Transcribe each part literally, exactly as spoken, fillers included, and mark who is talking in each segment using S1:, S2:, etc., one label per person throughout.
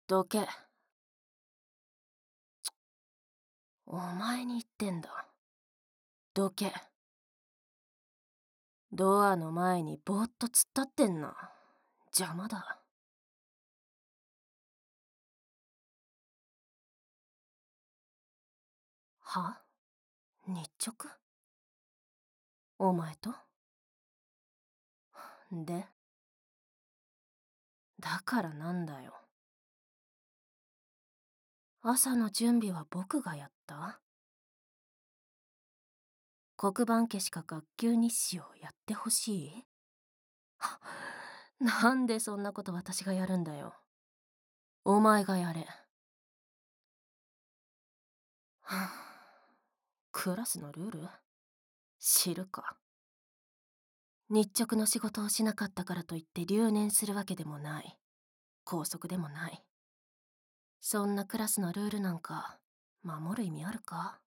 S1: どけ。お前に言ってんだ。どけ。ドアの前にぼーっと突っ立ってんな。邪魔だ。は？日直？お前と？で、だからなんだよ。朝の準備は僕がやった？黒板消しか学級日誌をやってほしい？はなんでそんなこと私がやるんだよ。お前がやれ。はあ、クラスのルール？知るか。日直の仕事をしなかったからといって留年するわけでもない。校則でもない。そんなクラスのルールなんか守る意味あるか？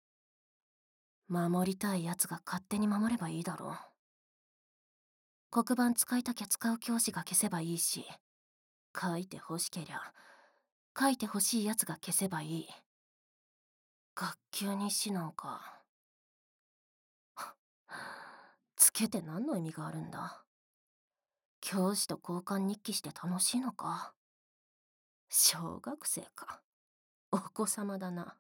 S1: 守りたいやつが勝手に守ればいいだろう。黒板使いたきゃ使う教師が消せばいいし、書いて欲しけりゃ書いて欲しいやつが消せばいい。学級日誌なんかつけて何の意味があるんだ。教師と交換日記して楽しいのか？小学生か。お子様だな。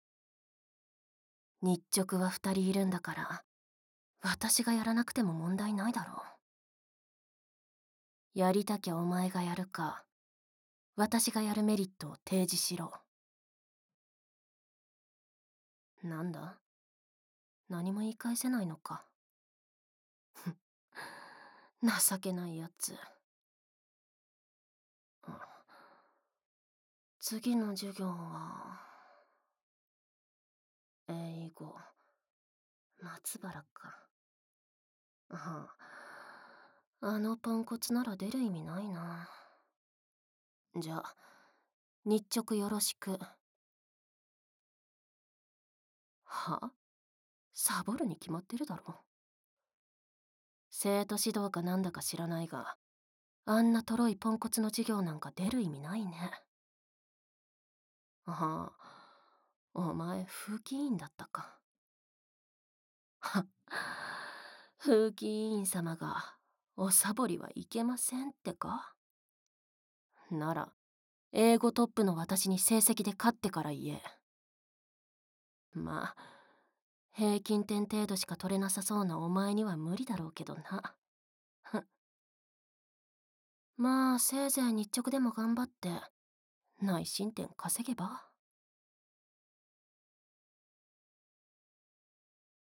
S1: 日直は二人いるんだから私がやらなくても問題ないだろう。やりたきゃお前がやるか、私がやるメリットを提示しろ。なんだ？何も言い返せないのか。情けないやつ。次の授業は英語、松原か。ああ、あのポンコツなら出る意味ないな。じゃあ日直よろしく。は？サボるに決まってるだろ。生徒指導かなんだか知らないが、あんなとろいポンコツの授業なんか出る意味ないね。ああ、お前風紀委員だったか。は、風紀委員様がおサボりはいけませんってか？なら英語トップの私に成績で勝ってから言え。まあ平均点程度しか取れなさそうなお前には無理だろうけどな。まあせいぜい日直でも頑張って内申点稼げば。